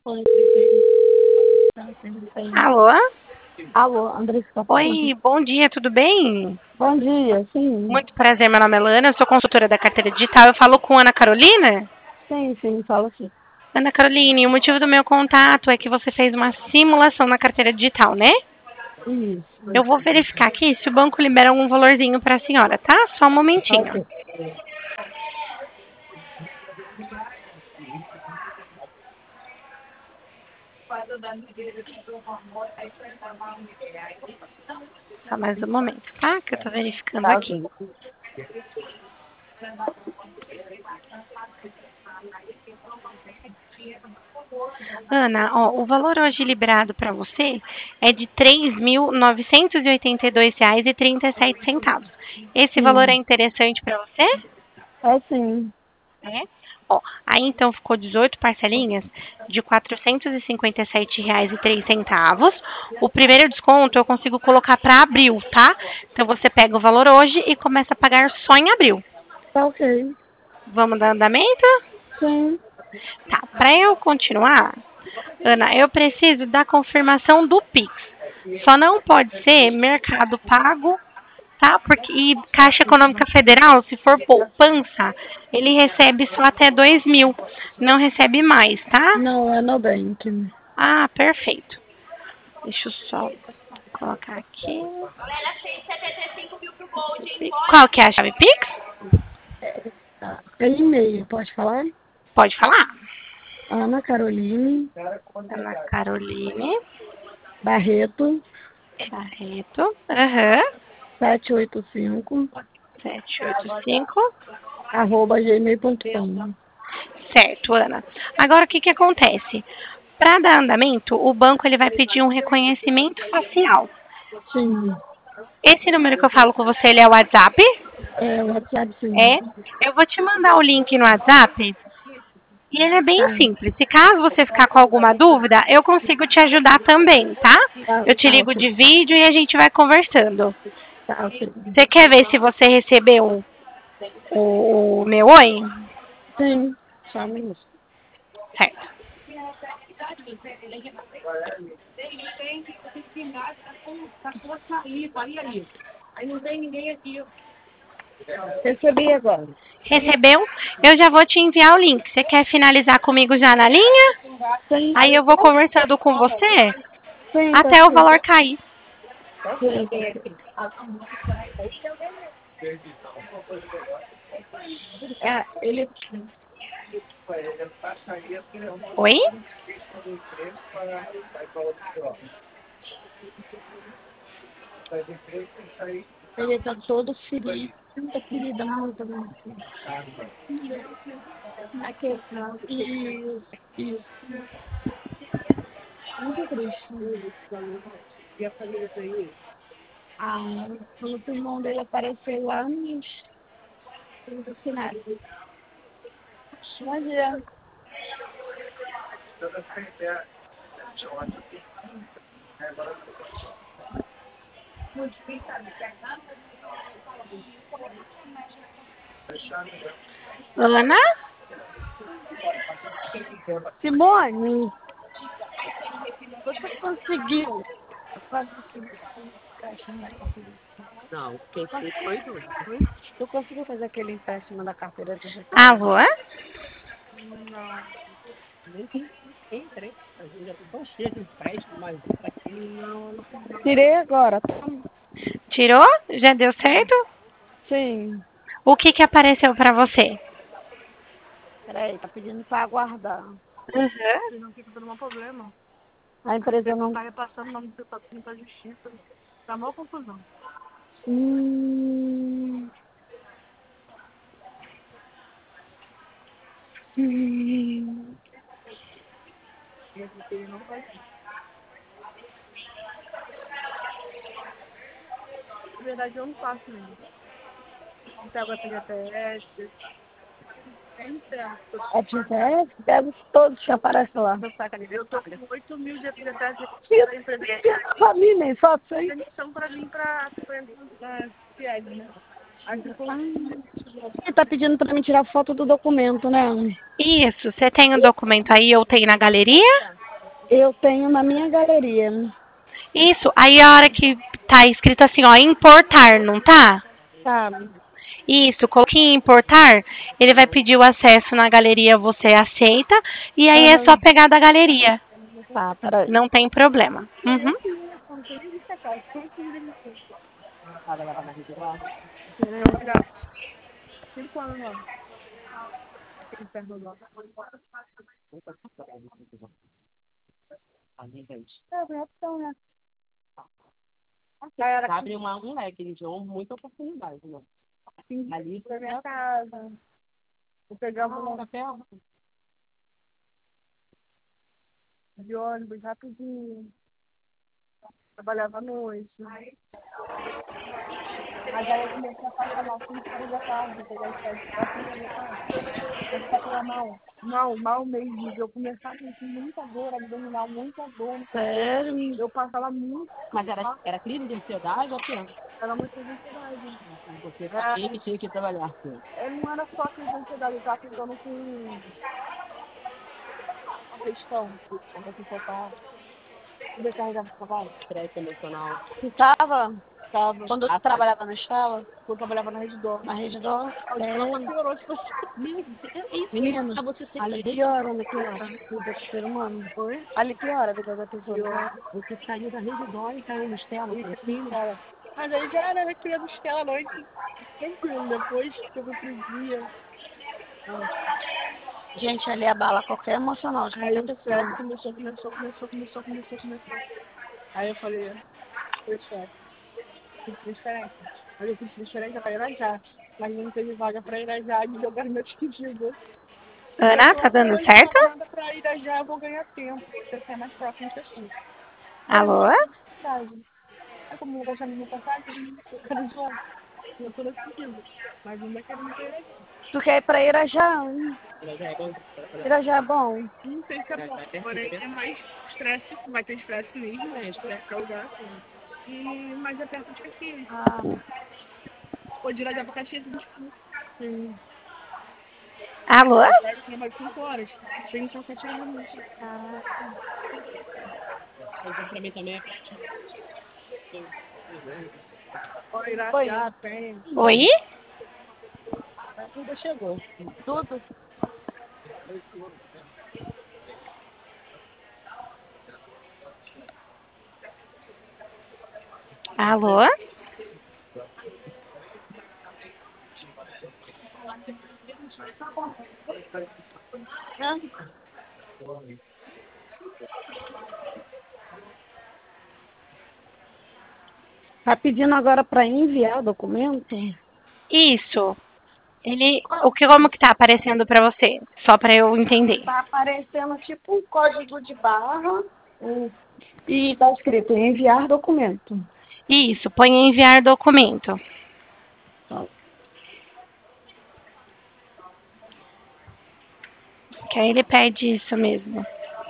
Alô? Alô, Andressa, tá falando? Oi, bom dia, tudo bem? Bom dia, sim. Muito prazer, meu nome é Lana, eu sou consultora da carteira digital. Eu falo com Ana Carolina? Sim, fala assim. Ana Caroline, o motivo do meu contato é que você fez uma simulação na carteira digital, né? Eu Isso. vou verificar aqui se o banco libera algum valorzinho para a senhora, tá? Só um momentinho. Ok. Só mais um momento, tá? Que eu tô verificando Tá aqui. ok. Ana, ó, o valor hoje liberado para você é de R$ 3.982,37. Esse valor é Sim. interessante para você? É sim. É. Ó, aí então ficou 18 parcelinhas de R$ 457,03. O primeiro desconto eu consigo colocar para abril, tá? Então você pega o valor hoje e começa a pagar só em abril. Tá ok. Vamos dar andamento? Sim. Tá. Para eu continuar, Ana, eu preciso da confirmação do Pix. Só não pode ser Mercado Pago, tá? Porque e Caixa Econômica Federal, se for poupança, ele recebe só até 2.000, não recebe mais, tá? Não, é Nubank. Ah, perfeito. Deixa eu só colocar aqui. Qual que é a chave Pix? É e-mail, pode falar? Pode falar. Ana Caroline Ana Caroline Barreto Barreto. Aham. 785 785. @gmail.com. Certo, Ana. Agora, o que que acontece? Para dar andamento, o banco ele vai pedir um reconhecimento facial. Sim. Esse número que eu falo com você, ele é o WhatsApp? É o WhatsApp, sim. É. Eu vou te mandar o link no WhatsApp e ele é bem Tá, simples. Se caso você ficar com alguma dúvida, eu consigo te ajudar também, tá? Eu te tá ligo ok. de vídeo e a gente vai conversando. Tá ok. Você quer ver se você recebeu o meu oi? Sim. Só um minuto. Certo. Recebi agora. Recebeu? Eu já vou te enviar o link. Você quer finalizar comigo já na linha? Sim. Aí eu vou conversando com você Sim, pode até o ser. valor cair. Sim. É, ele. Oi? Ele tá todo ferido. Muita ferida, muita. Aqui, isso. Muito triste. Ah, o pulmão dele apareceu lá no final. Bom dia. Ana? Simone, você conseguiu fazer Não, quem fez foi doido. Tu conseguiu fazer aquele empréstimo da carteira digital? Alô? Não, nem entrei. Eu já tô tão cheio de empréstimo, mas aqui não. Tirei agora. Tirou? Já deu certo? Sim. O que que apareceu pra você? Peraí, tá pedindo para aguardar. Uhum. Não fica dando um problema. A empresa não. Tá repassando o nome do patrocínio para a justiça. Tá maior confusão. Hum, hum. Ele não vai. Na verdade, eu não faço mesmo. Pego a TGPS. A TGPS? Pego todos que aparecem lá. Eu tô com 8 mil de FGTS da empresa. Pra mim, nem só sei. Eles são pra mim, pra FIES, né? Ele tá pedindo pra mim tirar foto do documento, né? Isso, você tem o documento aí ou tem na galeria? Eu tenho na minha galeria. Isso, aí a hora que tá escrito assim, ó, importar, não tá? Tá. Isso, coloque em importar, ele vai pedir o acesso na galeria, você aceita, e aí é só pegar da galeria. Tá, peraí. Não tem problema. Uhum. Abre um leque, eles dão muita oportunidade, né? Ali pra minha casa. Eu pegava um café de ônibus rapidinho. Trabalhava à noite. Mas aí eu comecei a passar mal 5 horas da tarde, pegar as 7 horas da tarde. Eu ficava mal. Mal mesmo. Eu começava a sentir muita dor, abdominal, muita dor. Sério? Eu passava muito. Mas era crise de ansiedade ou o quê? Era uma crise de ansiedade. Você tinha que trabalhar. Não era só crise de ansiedade, eu estava ficando com uma questão. Quando você soltar, sobrecarregava o trabalho. Estresse emocional. Você tava? Tava. Quando você trabalhava na escola? Quando eu trabalhava na Redidor. Na Redidor? Ela piorou, tipo assim. Menino, ali piora, né? Piora. Vida do ser humano. Oi? Ali piora a vida da pessoa. Você saiu da Redidor e caiu no Estela. Mas aí já era, né? Criou no Estela à noite. Tranquilo. Depois que eu fui pro dia. Gente, ali abala qualquer emocional de qualquer pessoa. Começou. Aí eu falei, poxa, fiz transferência. Aí eu fiz transferência para Irajá. Mas não teve vaga para Irajá e me jogaram meu pedido. Ana, tá dando certo? Nada para Irajá, eu vou ganhar tempo. Você é mais próximo de pessoas. Alô? É como eu vou gastar minha passagem, eu quero zoar. Eu tô decidindo. Mas ainda quero me ter. Tu quer ir para Irajá? Irajá é bom? Irajá é bom? Não sei se é bom, porém é mais estresse, vai ter estresse mesmo, né? Estresse causar. Mas é perto de Caxias. Pô, de Irajá pra Caxias, sim. Alô? É mais 5 horas. Tem que estar 7 horas da noite. Pra mim também é pertinho. Oi, Irajá, tem. Oi? Tudo chegou. Tudo? Alô? Tá pedindo agora para enviar o documento? Isso. Como que tá aparecendo pra você? Só pra eu entender. Tá aparecendo tipo um código de barra e tá escrito enviar documento. Isso, põe em enviar documento. Que aí ele pede isso mesmo.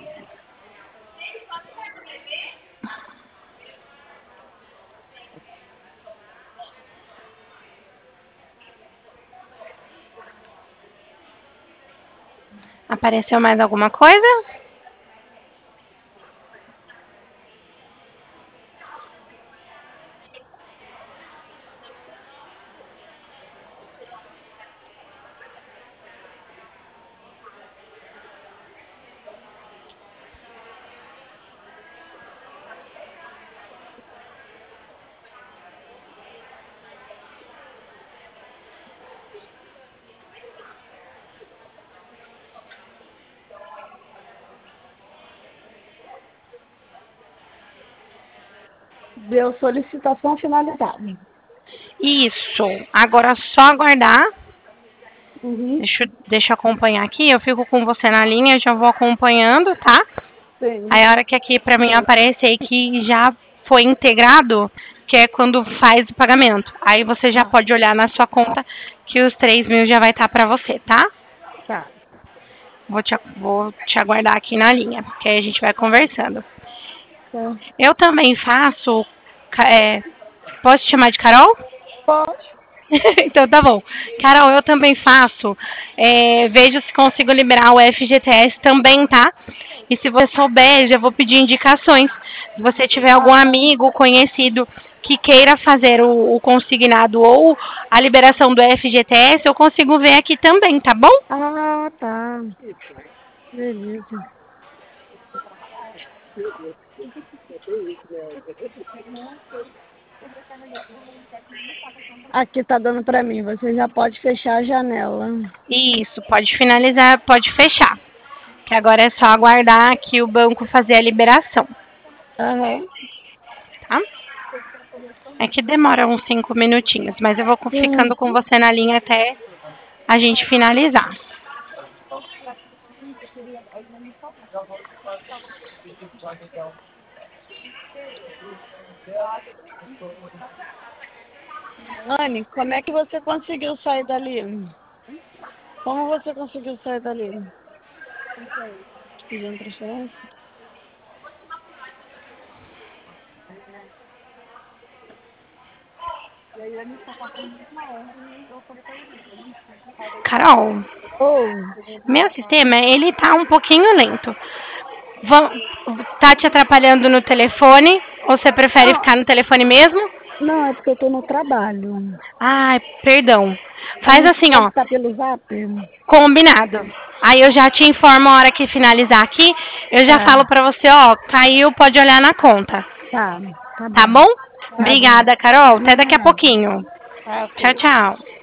Apareceu mais alguma coisa? Deu solicitação finalizada. Isso. Agora é só aguardar. Uhum. Deixa eu acompanhar aqui. Eu fico com você na linha, já vou acompanhando, tá? Sim. Aí a hora que aqui pra mim aparece aí que já foi integrado, que é quando faz o pagamento. Aí você já pode olhar na sua conta que os 3.000 já vai estar pra você, tá? Tá. Vou te aguardar aqui na linha, porque aí a gente vai conversando. Tá. Eu também faço. Posso te chamar de Carol? Pode. Então tá bom. Carol, eu também faço. Vejo se consigo liberar o FGTS também, tá? E se você souber, já vou pedir indicações. Se você tiver algum amigo conhecido que queira fazer o consignado ou a liberação do FGTS, eu consigo ver aqui também, tá bom? Ah, tá. Beleza. Aqui tá dando pra mim. Você já pode fechar a janela. Isso, pode finalizar, pode fechar. Que agora é só aguardar aqui o banco fazer a liberação, Aham. tá? É que demora uns 5 minutinhos, mas eu vou Sim. ficando com você na linha até a gente finalizar. Anne, como é que você conseguiu sair dali? Como você conseguiu sair dali? Pedindo transferência? Carol, Ou, meu sistema, ele tá um pouquinho lento. Tá te atrapalhando no telefone? Ou você prefere não, ficar no telefone mesmo? não, é porque eu tô no trabalho. Ai, perdão. A Faz gente assim, pode ó, estar pelo zap? combinado. Aí eu já te informo a hora que finalizar aqui. Eu já Tá, falo pra você, ó, caiu, pode olhar na conta. tá, tá Tá bom. bom? Tá bom. Obrigada, Carol. Até daqui a Nada. pouquinho. Tá, Tchau, ok. tchau.